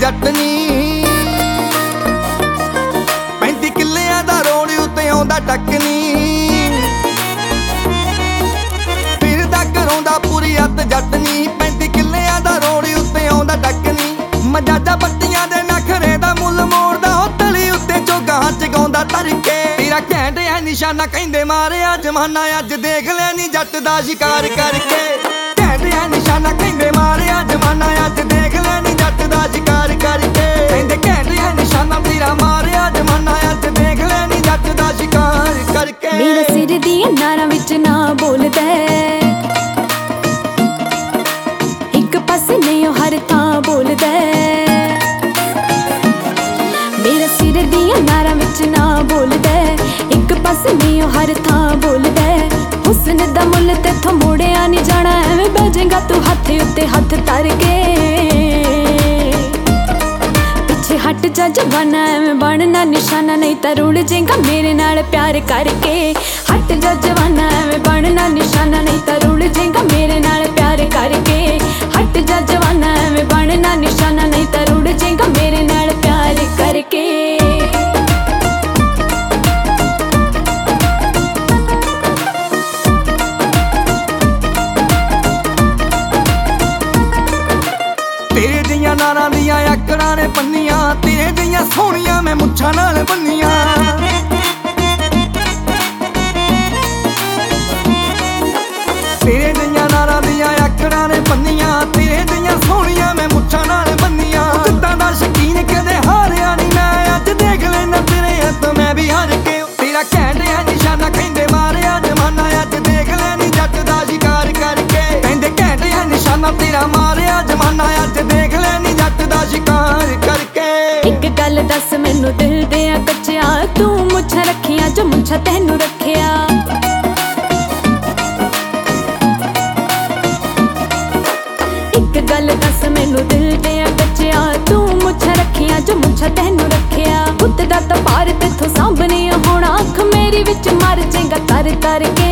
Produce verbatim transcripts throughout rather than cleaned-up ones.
ਜੱਟ ਨੀ ਪੈਂਤੀ ਕਿੱਲਿਆਂ ਦਾ ਰੋਡ ਉੱਤੇ ਆਉਂਦਾ ਟੱਕ ਨੀ ਫਿਰਦਾ ਘਰੋਂ ਦਾ ਪੂਰੀ ਅੱਤ ਜੱਟ ਨੀ ਪੈਂਤੀ ਕਿੱਲਿਆਂ ਦਾ ਰੋਡ ਉੱਤੇ ਆਉਂਦਾ ਟੱਕ ਨੀ ਮਜਾਜਾ ਬੱਤੀਆਂ ਦੇ ਨਖਰੇ ਦਾ ਮੁੱਲ ਮੋੜਦਾ ਉਹ ਤਲੀ ਉੱਤੇ ਚੋਗਾਂ ਚਗਾਉਂਦਾ ਤੜਕੇ ਤੇਰਾ ਘੈਂਟ ਐ ਨਿਸ਼ਾਨਾ ਕਹਿੰਦੇ ਮਾਰਿਆ ਜਮਾਨਾ ਅੱਜ ਦੇਖ ਲੈ ਨੀ ਜੱਟ ਦਾ ਸ਼ਿਕਾਰ ਕਰਕੇ ਘੈਂਟ ਐ ਨਿਸ਼ਾਨਾ ਕਹਿੰਦੇ ਮਾਰਿਆ ਜਮਾਨਾ ਅੱਜ ਦੇਖ ਲੈ ਨੀ ਜੱਟ ਦਾ ਸ਼ਿਕਾਰ ਕਰਕੇ ਕਹਿੰਦੇ ਘੈਂਟ ਐ ਨਿਸ਼ਾਨਾ ਤੇਰਾ ਮਾਰਿਆ ਜਮਾਨਾ ਅੱਜ ਦੇਖ ਲੈ ਨੀ ਜੱਟ ਦਾ ਸ਼ਿਕਾਰ ਕਰਕੇ ਮੇਰਾ ਸਿਰ ਦੀਆਂ ਨਾਰਾਂ ਵਿੱਚ ਨਾ ਬੋਲਦਾ ਇੱਕ ਪਾਸੇ ਨਹੀਂ ਉਹ ਹਰ ਥਾਂ ਬੋਲਦਾ ਮੇਰਾ ਸਿਰ ਦੀਆਂ ਨਾਰਾਂ ਵਿੱਚ ਨਾ ਬੋਲਦਾ ਇੱਕ ਪਾਸੇ ਨਹੀਂ ਉਹ ਹਰ ਥਾਂ ਬੋਲਦਾ ਹੁਸਨ ਦਾ ਮੁੱਲ ਤੇਥੋਂ ਮੋੜਿਆ ਨਹੀਂ ਜਾਣਾ ਐਵੇਂ ਬਹਿ ਜਾਏਗਾ ਤੂੰ ਹੱਥ ਉੱਤੇ ਹੱਥ ਧਰ ਕੇ ਪਿੱਛੇ ਹਟ ਜਾ ਜਵਾਨਾ ਐਵੇਂ ਬਣਨਾ ਨਿਸ਼ਾਨਾ ਨਹੀਂ ਤਾਂ ਰੁੜ ਜਾਏਗਾ ਮੇਰੇ ਨਾਲ ਪਿਆਰ ਕਰਕੇ ਹਟ ਜਾ ਜਵਾਨਾ ਐਵੇਂ ਬਣਨਾ ਨਿਸ਼ਾਨਾ ਨਹੀਂ ਤਾਂ ਰੁੜ ਜਾਏਗਾ ਮੇਰੇ ਨਾਲ ਪਿਆਰ ਕਰਕੇ ਹਟ ਜਾ ਜਵਾਨਾ ਐਵੇਂ ਬਣਨਾ ਨਿਸ਼ਾਨਾ ਨਹੀਂ ਤਾਂ ਰੁੜ ਜਾਏਗਾ ਮੇਰੇ ਨਾਲ ਪਿਆਰ ਕਰਕੇ ਤੇਰੇ ਜਿਹੀਆਂ ਨਾਰਾਂ ਦੀਆਂ ਆਕੜਾਂ ਨੇ ਪੰਨੀਆਂ ਤੇਰੇ ਜਿਹੀਆਂ ਸੋਹਣੀਆਂ ਮੈਂ ਮੁੱਛਾਂ ਨਾਲ ਬੰਨੀਆਂ ਤੇਰੇ ਜਿਹੀਆਂ ਨਾਰਾਂ ਦੀਆਂ ਆਕੜਾਂ ਨੇ ਪੰਨੀਆਂ ਤੇਰੇ ਜਿਹੀਆਂ ਸੋਹਣੀਆਂ ਮੈਂ ਮੁੱਛਾਂ ਨਾਲ ਬੰਨੀਆਂ ਕਿੱਦਾਂ ਦਾ ਸ਼ਕੀਨ ਕਦੇ ਹਾਰਿਆ ਨਹੀਂ ਮੈਂ ਅੱਜ ਦੇਖ ਲੈਣਾ ਤੇਰੇ ਹੱਥ ਮੈਂ ਵੀ ਹਾਰ ਕੇ ਤੇਰਾ ਘੈਂਟ ਐ ਨਿਸ਼ਾਨਾ ਕਹਿੰਦੇ ਮਾਰਿਆ ਜਮਾਨਾ ਅੱਜ ਦੇਖ ਲੈ ਨੀ ਜੱਟ ਦਾ ਸ਼ਿਕਾਰ ਕਰਕੇ ਕਹਿੰਦੇ ਘੈਂਟ ਐ ਨਿਸ਼ਾਨਾ ਤੇਰਾ ਮਾਰਿਆ ਜਮਾਨਾ ਅੱਜ ਦੇਖ ਲੈ ਨੀ ਜੱਟ ਦਾ ਸ਼ਿਕਾਰ ਕਰਕੇ ਇੱਕ ਗੱਲ ਦੱਸ ਮੈਨੂੰ ਦਿਲ ਦੇ ਆ ਕੱਚਿਆ ਤੂੰ ਮੁੱਛਾਂ ਰੱਖੀਆਂ ਜੋ ਮੁੱਛਾਂ ਤੈਨੂੰ ਰੱਖਿਆ ਇੱਕ ਗੱਲ ਦੱਸ ਮੈਨੂੰ ਦਿਲ ਦੇ ਆ ਕੱਚਿਆ ਤੂੰ ਮੁੱਛਾਂ ਰੱਖੀਆਂ ਜੋ ਮੁੱਛਾਂ ਤੈਨੂੰ ਰੱਖਿਆ ਪੁੱਤ ਦਾ ਤਾਂ ਪਾਰ ਤੇਥੋਂ ਸਾਂਭਣੀ ਹੋਣਾ ਅੱਖ ਮੇਰੀ ਵਿੱਚ ਮਰ ਜਾਏਗਾ ਤਰ ਤਰ ਕੇ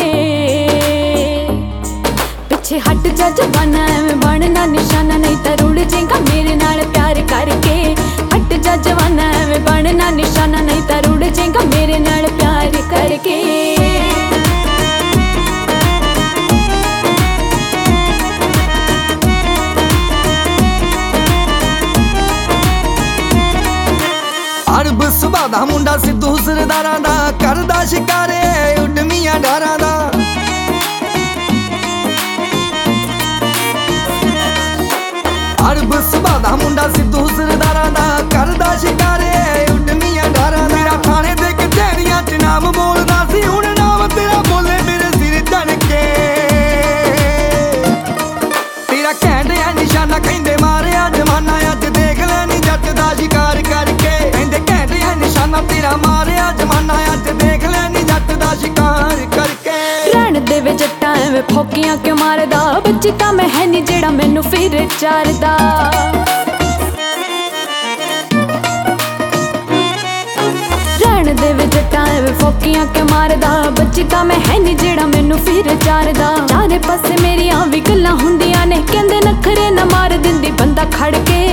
ਪਿੱਛੇ ਹਟ ਜਾ ਜਵਾਨਾ ਐਵੇਂ ਬਣਨਾ ਨਿਸ਼ਾਨਾ ਨਹੀਂ ਤਾਂ ਰੁੜ ਜਾਏਗਾ ਮੇਰੇ ਨਾਲ ਪਿਆਰ ਕਰਕੇ ਹਟ ਜਾ ਜਵਾਨਾ ਐਵੇਂ ਬਣਨਾ ਨਿਸ਼ਾਨਾ ਨਹੀਂ ਤਾਂ ਰੁੜ ਜਾਏਗਾ ਮੇਰੇ ਨਾਲ ਪਿਆਰ ਕਰਕੇ ਅਰਬ ਸੁਭਾ ਦਾ ਮੁੰਡਾ ਸਿੱਧੂ ਸਰਦਾਰਾਂ ਦਾ ਕਰਦਾ ਸ਼ਿਕਾਰੇ ਉੱਡਮੀਆਂ ਡਾਰਾਂ ਦਾ ਅਰਬ ਸੁਭਾ ਦਾ ਮੁੰਡਾ ਸਿੱਧੂ ਸਰਦਾਰਾਂ ਦਾ ਕਰਦਾ ਸ਼ਿਕਾਰੇ ਉੱਡਮੀਆਂ ਡਾਰਾਂ ਦਾ ਮੇਰਾ ਥਾਣੇ ਦੇ ਕਚਹਿਰੀਆਂ ਚ ਨਾਮ ਬੋਲਦਾ ਸੀ ਹੁਣ ਨਾਮ ਤੇਰਾ ਬੋਲੇ ਮੇਰੇ ਸਿਰ ਧੜ ਕੇ ਤੇਰਾ ਘੈਂਟ ਐ ਨਿਸ਼ਾਨਾ ਕਹਿੰਦੇ ਮਾਰਿਆ ਜਮਾਨਾ ਅੱਜ ਦੇਖ ਲੈ ਨੀ ਜੱਟ ਦਾ ਸ਼ਿਕਾਰ ਕਰਕੇ ਕਹਿੰਦੇ ਘੈਂਟ ਐ ਨਿਸ਼ਾਨਾ ਤੇਰਾ ਮਾਰਿਆ ਜਮਾਨਾ ਅੱਜ ਦੇਖ ਲੈ ਨੀ ਜੱਟ ਦਾ ਸ਼ਿਕਾਰ ਕਰਕੇ ਰਹਿਣ ਦੇ ਵੇ ਜੱਟਾਂ ਐਵੇਂ ਫੋਕੀਆਂ ਕਿਉਂ ਮਾਰਦਾ ਬੱਚੀ ਤਾਂ ਮੈਂ ਹੈ ਨੀ ਜਿਹੜਾ ਮੈਨੂੰ ਫਿਰ ਚਾਰਦਾ ਰਹਿਣ ਦੇ ਵੇ ਜੱਟਾਂ ਐਵੇਂ ਫੋਕੀਆਂ ਕਿਉਂ ਮਾਰਦਾ ਬੱਚੀ ਤਾਂ ਮੈਂ ਹੈ ਨੀ ਜਿਹੜਾ ਮੈਨੂੰ ਫਿਰ ਚਾਰਦਾ ਚਾਰੇ ਪਾਸੇ ਮੇਰੀਆਂ ਵੀ ਗੱਲਾਂ ਹੁੰਦੀਆਂ ਨੇ ਕਹਿੰਦੇ ਨਖਰੇ ਨਾ ਮਾਰ ਦਿੰਦੀ ਬੰਦਾ ਖੜ ਕੇ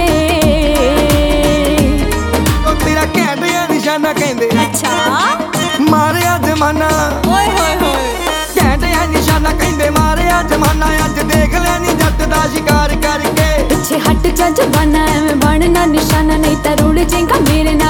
ਤੇਰਾ ਘੈਂਟ ਐ ਨਿਸ਼ਾਨਾ ਕਹਿੰਦੇ ਅੱਛਾ ਮਾਰਿਆ ਜਮਾਨਾ ਓਏ ਹੋਏ ਹੋਏ ਘੈਂਟ ਐ ਨਿਸ਼ਾਨਾ ਕਹਿੰਦੇ ਮਾਰਿਆ ਜਮਾਨਾ ਅੱਜ ਦੇਖ ਲੈ ਨੀ ਜੱਟ ਦਾ ਸ਼ਿਕਾਰ ਕਰਕੇ ਪਿੱਛੇ ਹਟ ਜਾ ਜਵਾਨਾ ਐਵੇਂ ਬਣਨਾ ਨਿਸ਼ਾਨਾ ਨਹੀਂ ਤਾਂ ਰੁੜ ਜਾਏਗਾ ਮੇਰੇ ਨਾਲ